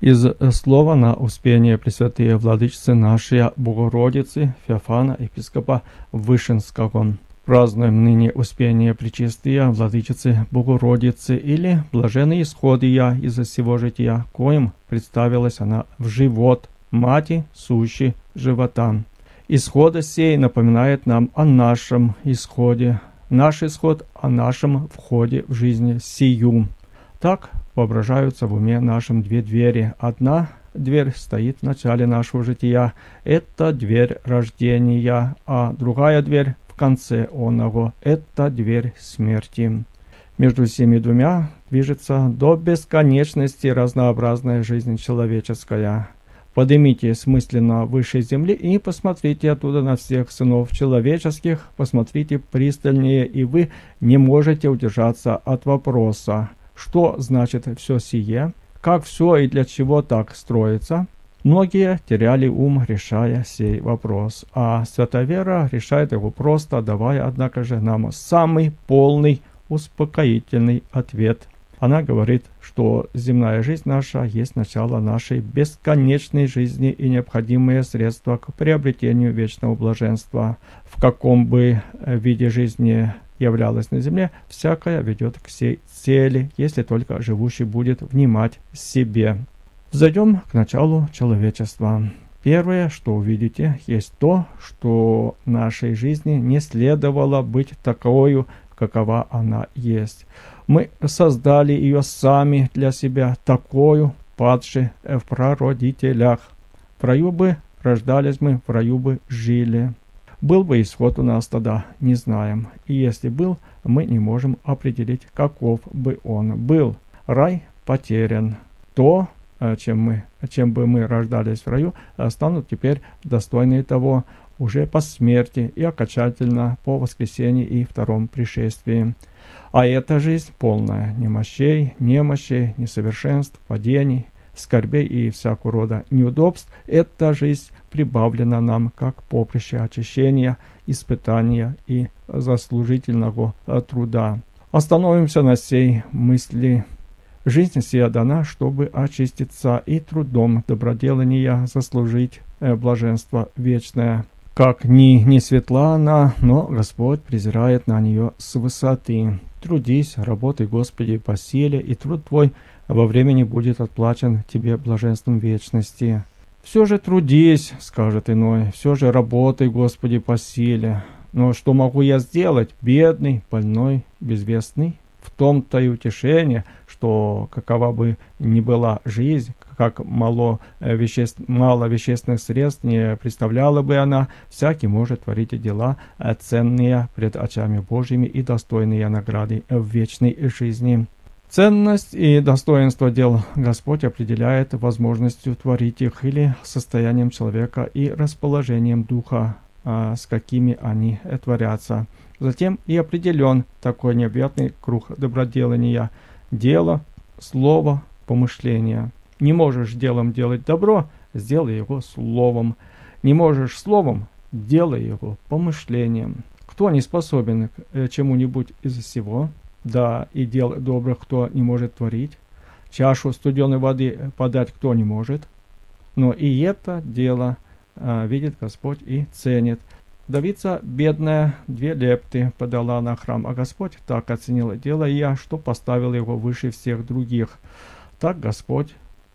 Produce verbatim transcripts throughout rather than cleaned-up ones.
Из слова на Успение Пресвятые Владычицы нашей Богородицы Феофана, епископа Вышинского. Празднуем ныне Успение Пречистые Владычицы Богородицы или блаженный исход ее из всего жития, коим представилась она в живот Мати сущей живота. Исход сей напоминает нам о нашем исходе, наш исход о нашем входе в жизнь сию. Так воображаются в уме нашем две двери. Одна дверь стоит в начале нашего жития, это дверь рождения, а другая дверь в конце оного, это дверь смерти. Между всеми двумя движется до бесконечности разнообразная жизнь человеческая. Поднимитесь мысленно выше земли и посмотрите оттуда на всех сынов человеческих, посмотрите пристальнее, и вы не можете удержаться от вопроса: что значит все сие? Как все и для чего так строится? Многие теряли ум, решая сей вопрос, а Святая Вера решает его просто, давая, однако же, нам самый полный, успокоительный ответ. Она говорит, что земная жизнь наша есть начало нашей бесконечной жизни и необходимое средство к приобретению вечного блаженства. В каком бы виде жизни являлась на земле, всякая ведет к сей цели, если только живущий будет внимать себе. Зайдем к началу человечества. Первое, что увидите, есть то, что нашей жизни не следовало быть таковою, какова она есть. Мы создали ее сами для себя, такую, падшей в прародителях. В раю бы рождались мы, в раю бы жили. Был бы исход у нас тогда, не знаем. И если был, мы не можем определить, каков бы он был. Рай потерян. То, чем, мы, чем бы мы рождались в раю, станут теперь достойны того уже по смерти и окончательно по воскресении и втором пришествии. А эта жизнь полная немощей, немощей, несовершенств, падений, скорбей и всякого рода неудобств. Эта жизнь прибавлена нам как поприще очищения, испытания и заслужительного труда. Остановимся на сей мысли. Жизнь сия дана, чтобы очиститься и трудом доброделания заслужить блаженство вечное. Как ни не светла она, но Господь презирает на нее с высоты. Трудись, работай, Господи, по силе, и труд твой во времени будет отплачен тебе блаженством вечности. Все же трудись, скажет иной, все же работай, Господи, по силе. Но что могу я сделать, бедный, больной, безвестный? В том-то и утешение, что какова бы ни была жизнь, как мало, веществ, мало вещественных средств не представляла бы она, всякий может творить дела ценные пред очами Божьими и достойные награды в вечной жизни. Ценность и достоинство дел Господь определяет возможностью творить их или состоянием человека и расположением духа, с какими они творятся. Затем и определен такой необъятный круг доброделания: дело, слово, помышление. Не можешь делом делать добро, сделай его словом. Не можешь словом, делай его помышлением. Кто не способен к чему-нибудь из всего? Да, и дел добрых кто не может творить? Чашу студеной воды подать кто не может? Но и это дело а, видит Господь и ценит. Вдовица бедная две лепты подала на храм, а Господь так оценил дело ее, что поставил его выше всех других. Так Господь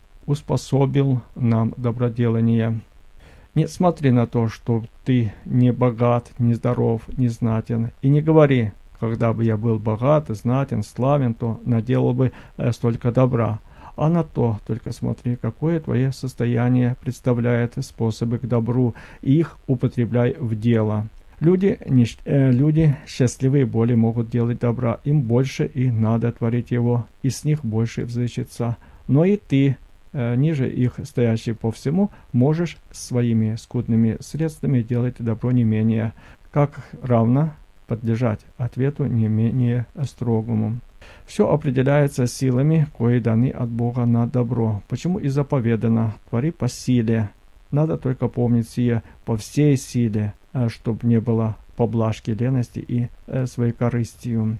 успособил нам доброделание. Не смотри на то, что ты не богат, не здоров, не знатен, и не говори: когда бы я был богат, знатен, славен, то наделал бы столько добра. А на то только смотри, какое твое состояние представляет способы к добру, и их употребляй в дело. Люди, не, э, люди счастливые более могут делать добра, им больше и надо творить его, и с них больше взыщется. Но и ты, э, ниже их стоящий по всему, можешь своими скудными средствами делать добро не менее, как равно подлежать ответу не менее строгому. Все определяется силами, кои даны от Бога на добро. Почему и заповедано: твори по силе. Надо только помнить сие по всей силе, чтобы не было поблажки, лености и своей корыстью.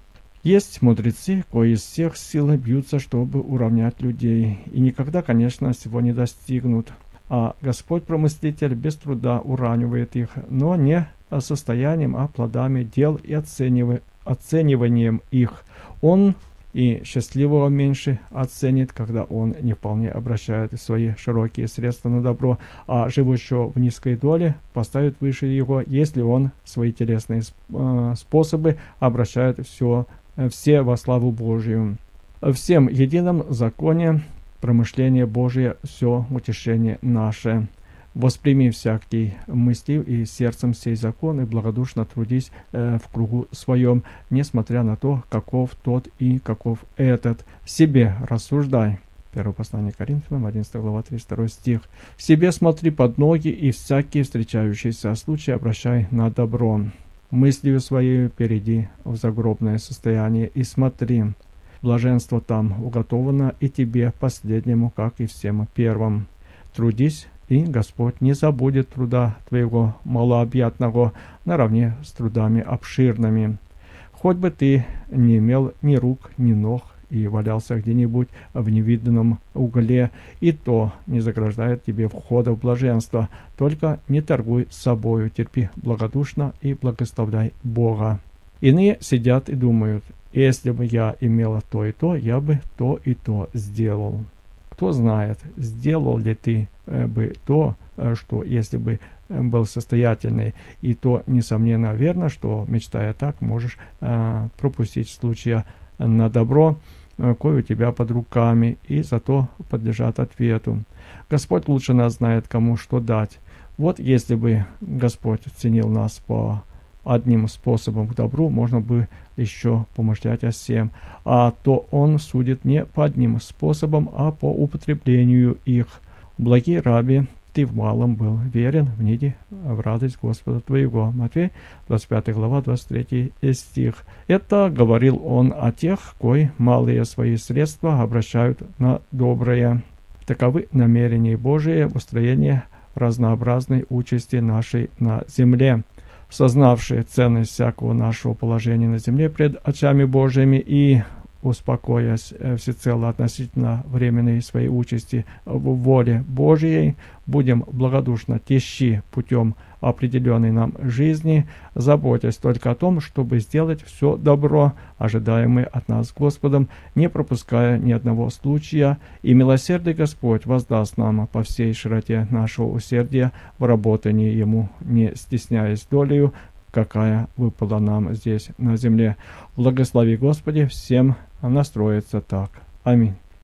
Есть мудрецы, кои из всех сил бьются, чтобы уравнять людей, и никогда, конечно, всего не достигнут. А Господь Промыслитель без труда уравнивает их, но не состоянием, а плодами дел и оценив... оцениванием их. Он и счастливого меньше оценит, когда он не вполне обращает свои широкие средства на добро, а живущего в низкой доле поставит выше его, если он свои телесные э, способы обращает все, все во славу Божию. Всем едином законе промышление Божие все утешение наше. Восприми всякий мыслив и сердцем сей закон, и благодушно трудись э, в кругу своем, несмотря на то, каков тот и каков этот. Себе рассуждай. Первое послание Коринфянам, одиннадцатая глава, тридцать второй стих. Себе смотри под ноги, и всякие встречающиеся случаи обращай на добро. Мыслью своей перейди в загробное состояние и смотри. Блаженство там уготовано и тебе, последнему, как и всем первым. Трудись, и Господь не забудет труда твоего малообъятного наравне с трудами обширными. Хоть бы ты не имел ни рук, ни ног, и валялся где-нибудь в невиданном угле, и то не заграждает тебе входа в блаженство. Только не торгуй с собою, терпи благодушно и благословляй Бога. Иные сидят и думают: если бы я имела то и то, я бы то и то сделал. Кто знает, сделал ли ты э, бы то, э, что если бы э, был состоятельный, и то, несомненно, верно, что, мечтая так, можешь э, пропустить случая на добро, э, кое у тебя под руками, и зато подлежат ответу. Господь лучше нас знает, кому что дать. Вот если бы Господь ценил нас по одним способом к добру, можно бы еще помышлять о всем, а то он судит не по одним способам, а по употреблению их. Благий раби, ты в малом был верен, в ниде в радость Господа твоего. Матфея, двадцать пятая глава, двадцать третий стих. Это говорил он о тех, кои малые свои средства обращают на доброе. Таковы намерения Божие в устроении разнообразной участи нашей на земле. Сознавшие ценность всякого нашего положения на земле пред очами Божьими и успокоясь всецело относительно временной своей участи в воле Божьей, будем благодушно тещи путем определенной нам жизни, заботясь только о том, чтобы сделать все добро, ожидаемое от нас Господом, не пропуская ни одного случая, и милосердный Господь воздаст нам по всей широте нашего усердия в работании Ему, не стесняясь долею, какая выпала нам здесь на земле. Благослови, Господи, всем настроиться так. Аминь.